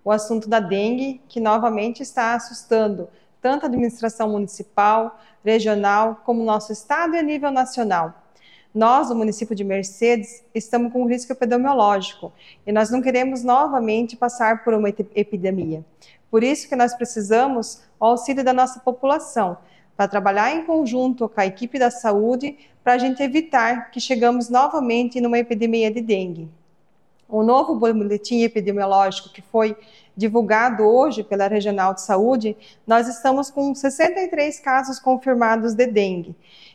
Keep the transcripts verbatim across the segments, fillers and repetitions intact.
o assunto da dengue, que novamente está assustando tanto a administração municipal, regional, como nosso estado e a nível nacional. Nós, no município de Mercedes, estamos com um risco epidemiológico e nós não queremos novamente passar por uma epidemia. Por isso que nós precisamos do auxílio da nossa população, para trabalhar em conjunto com a equipe da saúde, para a gente evitar que chegamos novamente numa epidemia de dengue. O novo boletim epidemiológico que foi divulgado hoje pela Regional de Saúde, nós estamos com sessenta e três casos confirmados de dengue,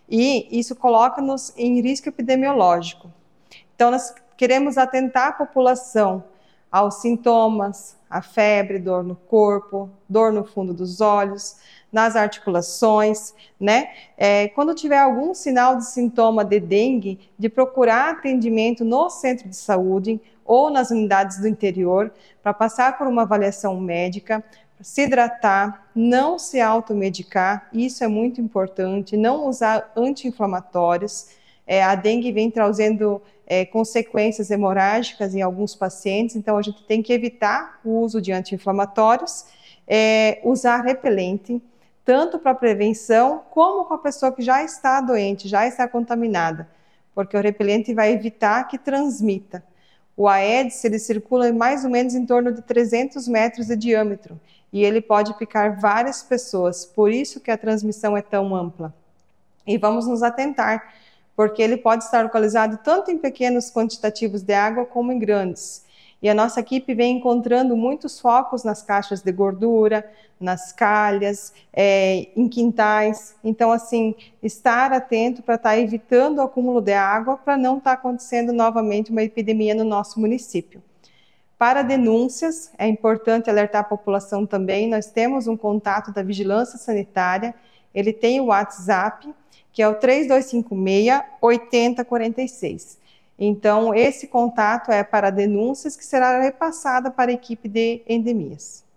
e isso coloca-nos em risco epidemiológico. Então, nós queremos atentar a população aos sintomas, a febre, dor no corpo, dor no fundo dos olhos, nas articulações, né? É, quando tiver algum sinal de sintoma de dengue, de procurar atendimento no centro de saúde ou nas unidades do interior, para passar por uma avaliação médica, se hidratar, não se automedicar, isso é muito importante, não usar anti-inflamatórios. É, a dengue vem trazendo é, consequências hemorrágicas em alguns pacientes, então a gente tem que evitar o uso de anti-inflamatórios, é, usar repelente, tanto para prevenção, como com a pessoa que já está doente, já está contaminada, porque o repelente vai evitar que transmita. O Aedes, ele circula mais ou menos em torno de trezentos metros de diâmetro, e ele pode picar várias pessoas, por isso que a transmissão é tão ampla. E vamos nos atentar, porque ele pode estar localizado tanto em pequenos quantitativos de água como em grandes. E a nossa equipe vem encontrando muitos focos nas caixas de gordura, nas calhas, é, em quintais. Então, assim, estar atento para estar evitando o acúmulo de água para não estar acontecendo novamente uma epidemia no nosso município. Para denúncias, é importante alertar a população também. Nós temos um contato da Vigilância Sanitária, ele tem o WhatsApp, que é o três dois cinco seis, oito zero quatro seis. Então, esse contato é para denúncias que será repassada para a equipe de endemias.